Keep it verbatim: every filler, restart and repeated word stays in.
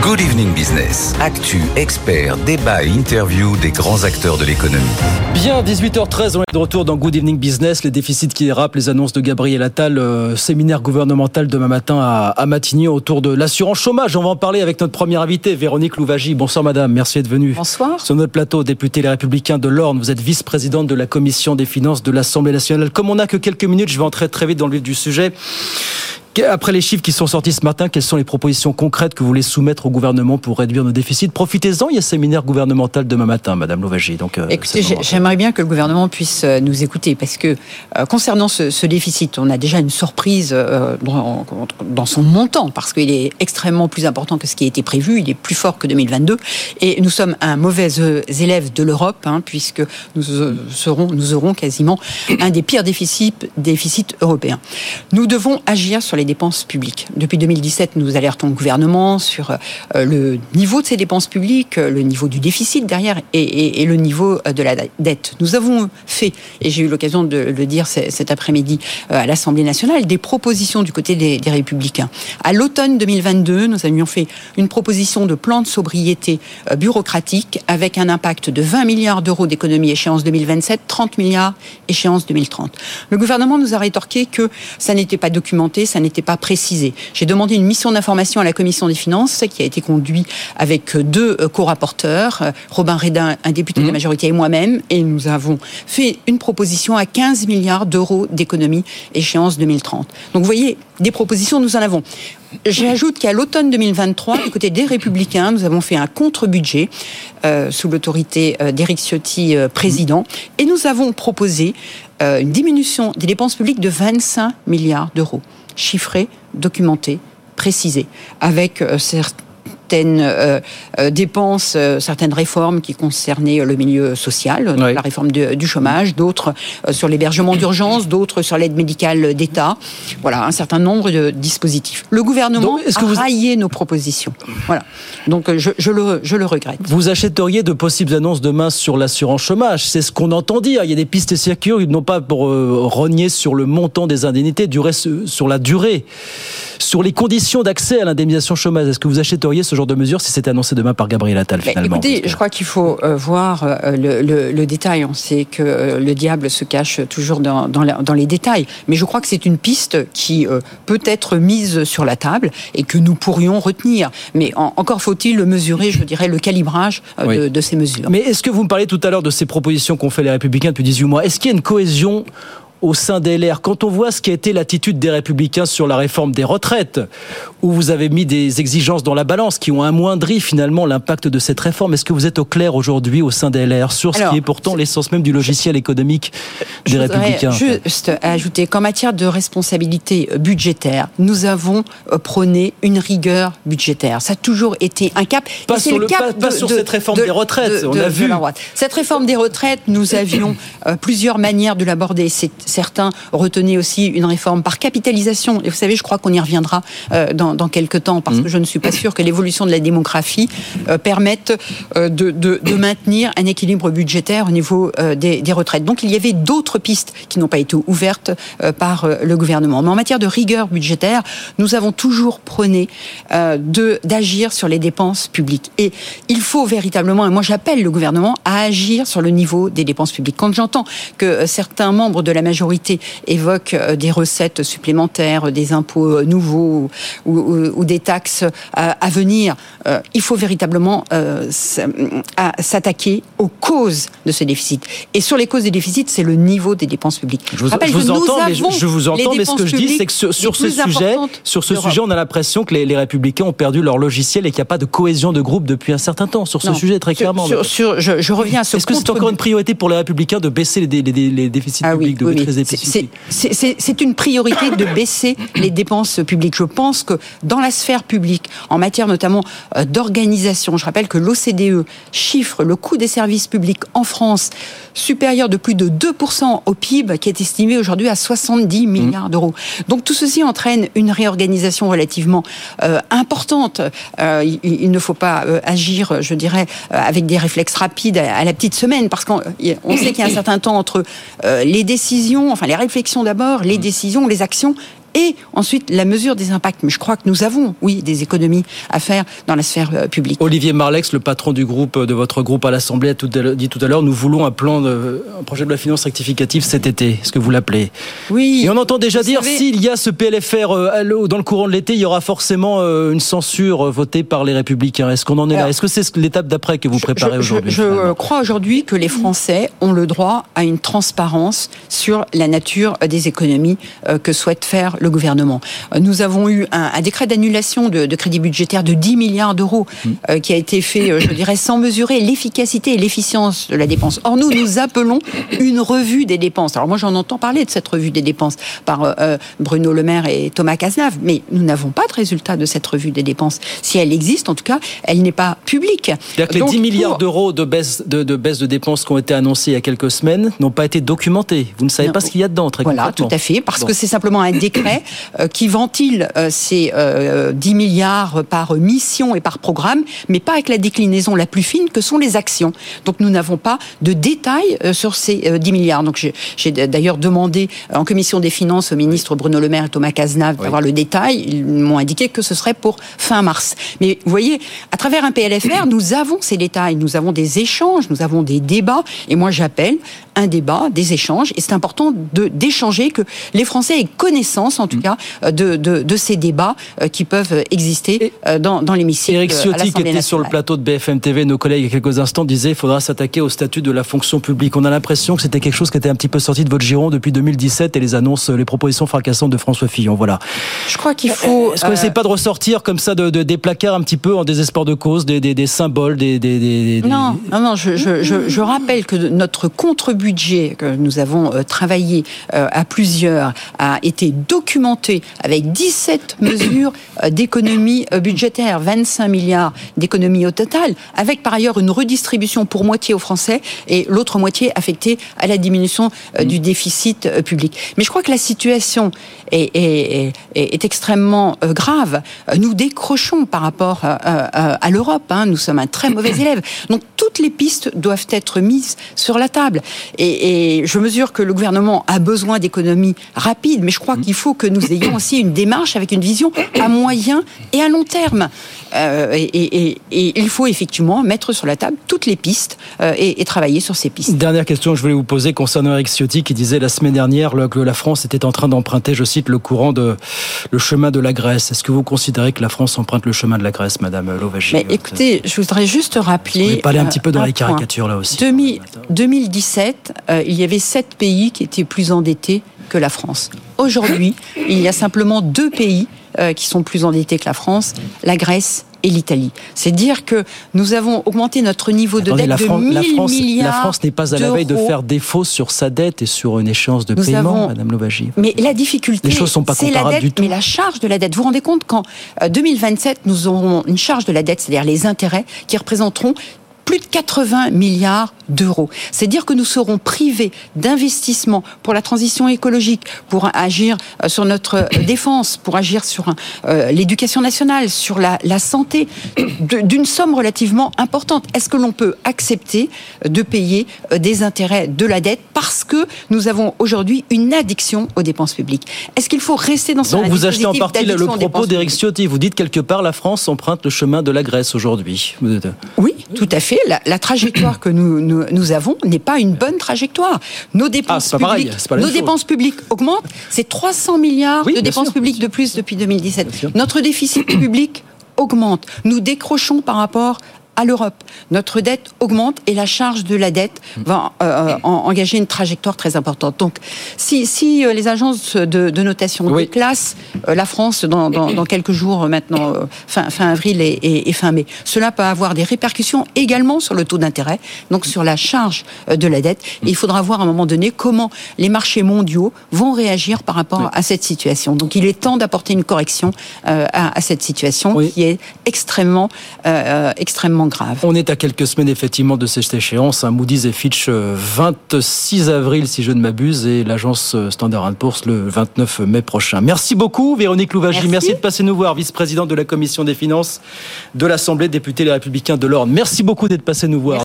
Good Evening Business. Actu, experts, débat et interview des grands acteurs de l'économie. Bien, dix-huit heures treize, on est de retour dans Good Evening Business. Les déficits qui dérapent, les annonces de Gabriel Attal, euh, séminaire gouvernemental demain matin à, à Matignon autour de l'assurance chômage. On va en parler avec notre première invitée, Véronique Louwagie. Bonsoir madame, merci d'être venue. Bonsoir. Sur notre plateau, député Les Républicains de l'Orne, vous êtes vice-présidente de la commission des finances de l'Assemblée nationale. Comme on n'a que quelques minutes, je vais entrer très vite dans le vif du sujet. Après les chiffres qui sont sortis ce matin, quelles sont les propositions concrètes que vous voulez soumettre au gouvernement pour réduire nos déficits ? Profitez-en, il y a séminaire gouvernemental demain matin, madame Louwagie. Donc, euh, Écoutez, j'aimerais bien que le gouvernement puisse nous écouter, parce que euh, concernant ce, ce déficit, on a déjà une surprise euh, dans, dans son montant, parce qu'il est extrêmement plus important que ce qui a été prévu, il est plus fort que deux mille vingt-deux, et nous sommes un mauvais élève de l'Europe, hein, puisque nous, euh, serons, nous aurons quasiment un des pires déficits, déficits européens. Nous devons agir sur les dépenses publiques. Depuis deux mille dix-sept, nous alertons le gouvernement sur euh, le niveau de ces dépenses publiques, le niveau du déficit derrière et, et, et le niveau de la dette. Nous avons fait, et j'ai eu l'occasion de le dire cet après-midi euh, à l'Assemblée nationale, des propositions du côté des, des Républicains. À l'automne deux mille vingt-deux, nous avions fait une proposition de plan de sobriété euh, bureaucratique avec un impact de vingt milliards d'euros d'économie échéance deux mille vingt-sept, trente milliards échéance deux mille trente. Le gouvernement nous a rétorqué que ça n'était pas documenté, ça n'était pas précisé. J'ai demandé une mission d'information à la Commission des finances qui a été conduite avec deux co-rapporteurs, Robin Redin, un député mmh. de la majorité, et moi-même, et nous avons fait une proposition à quinze milliards d'euros d'économie échéance deux mille trente. Donc vous voyez, des propositions, nous en avons. J'ajoute qu'à l'automne deux mille vingt-trois, du côté des Républicains, nous avons fait un contre-budget euh, sous l'autorité euh, d'Éric Ciotti, euh, président, et nous avons proposé euh, une diminution des dépenses publiques de vingt-cinq milliards d'euros. Chiffré, documenté, précisé, avec euh, certaines euh, euh, dépenses, euh, certaines réformes qui concernaient le milieu social, oui. la réforme de, du chômage, d'autres euh, sur l'hébergement d'urgence, d'autres sur l'aide médicale d'État. Voilà, un certain nombre de dispositifs. Le gouvernement Donc, est-ce que a vous... raillé nos propositions. Voilà. Donc je, je, le, je le regrette. Vous achèteriez de possibles annonces demain sur l'assurance chômage. C'est ce qu'on entend dire. Il y a des pistes circulaires, non pas pour euh, rogner sur le montant des indemnités, durer sur la durée. Sur les conditions d'accès à l'indemnisation chômage, est-ce que vous achèteriez ce genre de mesures si c'était annoncé demain par Gabriel Attal finalement ? Écoutez, je crois qu'il faut euh, voir euh, le, le, le détail. On sait que euh, le diable se cache toujours dans, dans, la, dans les détails. Mais je crois que c'est une piste qui euh, peut être mise sur la table et que nous pourrions retenir. Mais en, encore faut-il mesurer, je dirais, le calibrage euh, oui. de, de ces mesures. Mais est-ce que vous me parlez tout à l'heure de ces propositions qu'ont fait les Républicains depuis dix-huit mois ? Est-ce qu'il y a une cohésion au sein des L R, quand on voit ce qui a été l'attitude des Républicains sur la réforme des retraites, où vous avez mis des exigences dans la balance qui ont amoindri finalement l'impact de cette réforme, est-ce que vous êtes au clair aujourd'hui au sein des L R sur ce Alors, qui est pourtant c'est... l'essence même du logiciel économique des Je Républicains ? Juste ajouter qu'en matière de responsabilité budgétaire, nous avons prôné une rigueur budgétaire. Ça a toujours été un cap. Pas sur, le, le cap pas, de, pas sur de, cette réforme de, des retraites, de, on de, a vu. Cette réforme des retraites, nous avions euh, plusieurs manières de l'aborder. C'est Certains retenaient aussi une réforme par capitalisation. Et vous savez, je crois qu'on y reviendra euh, dans, dans quelques temps, parce mmh. que je ne suis pas sûre que l'évolution de la démographie euh, permette euh, de, de, de maintenir un équilibre budgétaire au niveau euh, des, des retraites. Donc il y avait d'autres pistes qui n'ont pas été ouvertes euh, par euh, le gouvernement. Mais en matière de rigueur budgétaire, nous avons toujours prôné euh, de, d'agir sur les dépenses publiques. Et il faut véritablement, et moi j'appelle le gouvernement à agir sur le niveau des dépenses publiques. Quand j'entends que euh, certains membres de la majorité évoquent des recettes supplémentaires, des impôts nouveaux ou, ou, ou des taxes à, à venir, euh, il faut véritablement euh, s'attaquer aux causes de ce déficit. Et sur les causes des déficits, c'est le niveau des dépenses publiques. Je vous, je vous entends, mais je, je vous entends, mais ce que je dis, c'est que sur, sur ce sujet, sur ce sujet, on a l'impression que les, les Républicains ont perdu leur logiciel et qu'il n'y a pas de cohésion de groupe depuis un certain temps. Sur ce non, sujet, très clairement. Sur, sur, je, je reviens à ce. Est-ce que c'est encore une priorité pour les Républicains de baisser les, les, les, les déficits ah publics, oui, de oui, maîtriser oui. C'est, c'est, c'est, c'est une priorité de baisser les dépenses publiques. Je pense que dans la sphère publique, en matière notamment d'organisation, je rappelle que l'O C D E chiffre le coût des services publics en France supérieur de plus de deux pour cent au P I B, qui est estimé aujourd'hui à soixante-dix milliards d'euros. Donc tout ceci entraîne une réorganisation relativement euh, importante. Euh, il, il ne faut pas euh, agir, je dirais, euh, avec des réflexes rapides à, à la petite semaine, parce qu'on on sait qu'il y a un certain temps entre euh, les décisions, enfin les réflexions d'abord, les décisions, les actions et ensuite la mesure des impacts. Mais je crois que nous avons, oui, des économies à faire dans la sphère euh, publique. Olivier Marleix, le patron du groupe, de votre groupe à l'Assemblée, a tout à dit tout à l'heure, nous voulons un plan, de, un projet de loi de finances rectificative cet été, est-ce que vous l'appelez? Oui. Et on entend déjà dire, savez... s'il y a ce P L F R euh, dans le courant de l'été, il y aura forcément euh, une censure votée par les Républicains. Est-ce qu'on en est Alors, là? Est-ce que c'est l'étape d'après que vous préparez je, aujourd'hui? Je, je crois aujourd'hui que les Français ont le droit à une transparence sur la nature des économies euh, que souhaite faire le gouvernement. Euh, nous avons eu un, un décret d'annulation de, de crédit budgétaire de dix milliards d'euros euh, qui a été fait, euh, je dirais, sans mesurer l'efficacité et l'efficience de la dépense. Or, nous, nous appelons une revue des dépenses. Alors moi, j'en entends parler de cette revue des dépenses par euh, Bruno Le Maire et Thomas Cazenave, mais nous n'avons pas de résultat de cette revue des dépenses. Si elle existe, en tout cas, elle n'est pas publique. C'est-à-dire que les Donc, dix milliards pour... d'euros de baisse de, de baisse de dépenses qui ont été annoncés il y a quelques semaines n'ont pas été documentés. Vous ne savez non. pas ce qu'il y a dedans, très voilà, concrètement. Tout à fait, parce bon. que c'est simplement un décret euh, qui ventile euh, ces euh, dix milliards par mission et par programme, mais pas avec la déclinaison la plus fine que sont les actions. Donc nous n'avons pas de détails euh, sur ces euh, dix milliards. Donc j'ai, j'ai d'ailleurs demandé en commission des finances au ministre Bruno Le Maire et Thomas Cazenave oui. d'avoir le détail. Ils m'ont indiqué que ce serait pour fin mars. Mais vous voyez, à travers un P L F R, nous avons ces détails, nous avons des échanges, nous avons des débats, et moi j'appelle un débat, des échanges, et c'est important de, d'échanger, que les Français aient connaissance, en tout cas, de, de, de ces débats qui peuvent exister dans, dans l'hémicycle. Éric Ciotti, qui était sur le plateau de B F M T V, nos collègues, il y a quelques instants, disait qu'il faudra s'attaquer au statut de la fonction publique. On a l'impression que c'était quelque chose qui était un petit peu sorti de votre giron depuis deux mille dix-sept et les annonces, les propositions fracassantes de François Fillon. Voilà. Je crois qu'il faut... Est-ce qu'on n'essaie euh... pas de ressortir comme ça de, de, des placards un petit peu en désespoir de cause, des, des, des symboles, des... des, des, des... Non, non, non, je, je, je, je rappelle que notre contre-budget que nous avons euh, travaillé euh, à plusieurs a été documenté avec dix-sept mesures euh, d'économie euh, budgétaire, vingt-cinq milliards d'économies au total, avec par ailleurs une redistribution pour moitié aux Français et l'autre moitié affectée à la diminution euh, du déficit euh, public. Mais je crois que la situation est, est, est, est extrêmement euh, grave. Nous décrochons par rapport euh, euh, à l'Europe. Hein. Nous sommes un très mauvais élève. Donc toutes les pistes doivent être mises sur la table. Et, et je mesure que le gouvernement a besoin d'économies rapides, mais je crois qu'il faut que nous ayons aussi une démarche avec une vision à moyen et à long terme. Euh, et, et, et, et il faut effectivement mettre sur la table toutes les pistes euh, et, et travailler sur ces pistes. Dernière question que je voulais vous poser concernant Éric Ciotti, qui disait la semaine dernière que la France était en train d'emprunter, je cite, le courant de le chemin de la Grèce. Est-ce que vous considérez que la France emprunte le chemin de la Grèce, Madame Louwagie? Mais écoutez, je voudrais juste rappeler... Vous pouvez parler un petit peu dans les caricatures là aussi. deux mille dix-sept, euh, il y avait sept pays qui étaient plus endettés que la France. Aujourd'hui, il y a simplement deux pays euh, qui sont plus endettés que la France, la Grèce et l'Italie. C'est dire que nous avons augmenté notre niveau de Attendez, dette la de France, mille la France, milliards La France n'est pas à la veille de faire défaut sur sa dette et sur une échéance de nous paiement, avons... Madame Louwagie. Mais la difficulté, les choses sont pas c'est la dette, du tout. Mais la charge de la dette. Vous vous rendez compte qu'en deux mille vingt-sept, nous aurons une charge de la dette, c'est-à-dire les intérêts, qui représenteront plus de quatre-vingts milliards d'euros. C'est dire que nous serons privés d'investissements pour la transition écologique, pour agir sur notre défense, pour agir sur euh, l'éducation nationale, sur la, la santé, de, d'une somme relativement importante. Est-ce que l'on peut accepter de payer des intérêts de la dette parce que nous avons aujourd'hui une addiction aux dépenses publiques? Est-ce qu'il faut rester dans ce Donc vous achetez en partie le propos d'Éric Ciotti. Vous dites quelque part la France emprunte le chemin de la Grèce aujourd'hui. Oui, tout à fait. La, la trajectoire que nous, nous, nous avons n'est pas une bonne trajectoire. Nos dépenses, ah, publiques, nos dépenses publiques augmentent. C'est trois cents milliards oui, de dépenses sûr, publiques de plus depuis deux mille dix-sept. Notre déficit public augmente. Nous décrochons par rapport à l'Europe. Notre dette augmente et la charge de la dette va euh, en, engager une trajectoire très importante. Donc, si, si euh, les agences de, de notation oui. déclassent euh, la France dans, dans, dans quelques jours maintenant, euh, fin, fin avril et, et, et fin mai, cela peut avoir des répercussions également sur le taux d'intérêt, donc sur la charge euh, de la dette. Et il faudra voir à un moment donné comment les marchés mondiaux vont réagir par rapport oui. à cette situation. Donc, il est temps d'apporter une correction euh, à, à cette situation oui. qui est extrêmement, euh, extrêmement grave. On est à quelques semaines effectivement de cette échéance. Moody's et Fitch vingt-six avril si je ne m'abuse et l'agence Standard and Poor's le vingt-neuf mai prochain. Merci beaucoup Véronique Louwagie. Merci. Merci de passer nous voir, vice-présidente de la Commission des finances de l'Assemblée, députée Les Républicains de l'Orne. Merci beaucoup d'être passé nous voir. Merci.